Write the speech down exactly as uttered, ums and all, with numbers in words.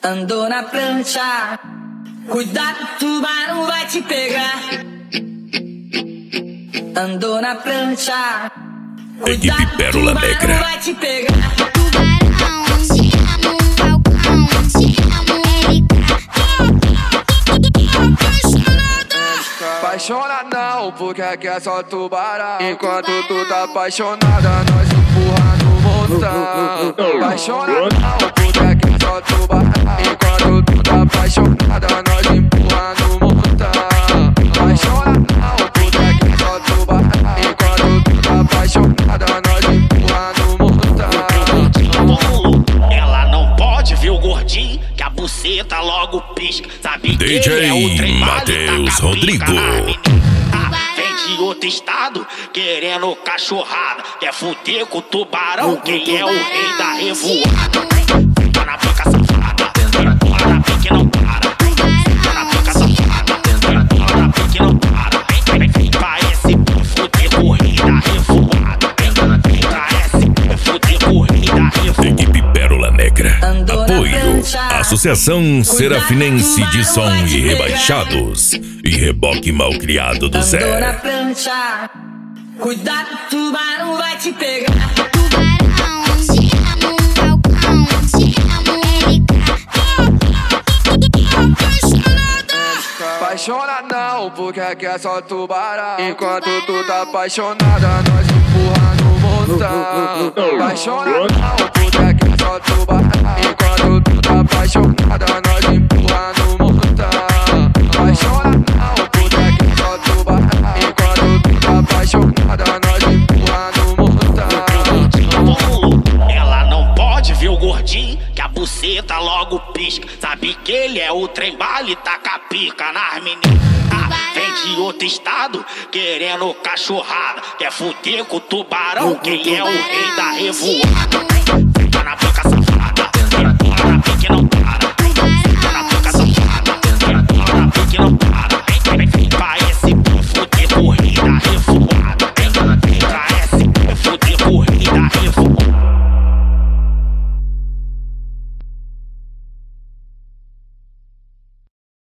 Andou na prancha, cuidado, o tubarão vai te pegar. Andou na prancha, cuidado, Equipe Pérola o tubarão Negra. vai te pegar. Tubarão, te amo, Falcão, te amo, Apaixona não, porque aqui é só tubarão. Enquanto tu tá apaixonada, nós empurra no montão. Apaixona não, porque aqui é só tubarão. Enquanto tu tá apaixonada, nós empurra no montão. Apaixona não, porque aqui é só tubarão. Enquanto tu tá apaixonada, nós empurra no montão. Ela não pode ver o gordinho, que a buceta logo pisca. Sabe D J que ele é o trem Matheus bala, Rodrigo. Ah, vem de outro estado, querendo cachorrada. Quer fuder com o tubarão, quem é o rei da revoada. Tá na boca safada, tá na pique não para. Tá na boca safada, tá na pique não para. Parece fuder com o rei da revoada. Parece fuder com o rei da revoada. Equipe Pérola Negra. Andou na Apoio. prancha, Associação Serafinense de tubarão Som vai te e pegar. Rebaixados. E Reboque Malcriado do Andou na Zé. prancha, cuidado, o tubarão vai te pegar. tubarão, te amo, Falcão, te amo, Apaixona não, porque aqui é só tubarão. Enquanto tu tá apaixonada, nós empurra no montão. Apaixona não, porque aqui é só tubarão. Enquanto tu tá apaixonada, nós empurra no montão. Apaixona não, porque aqui é só tubarão. Enquanto tu tá apaixonada, nós empurra no montão. Ela não pode ver o gordinho, que a buceta logo pisca. Sabe que ele é o trem bala e taca pica nas meninas. Ah, vem de outro estado, querendo cachorrada. Quer fuder com o tubarão, quem é o rei da revoada.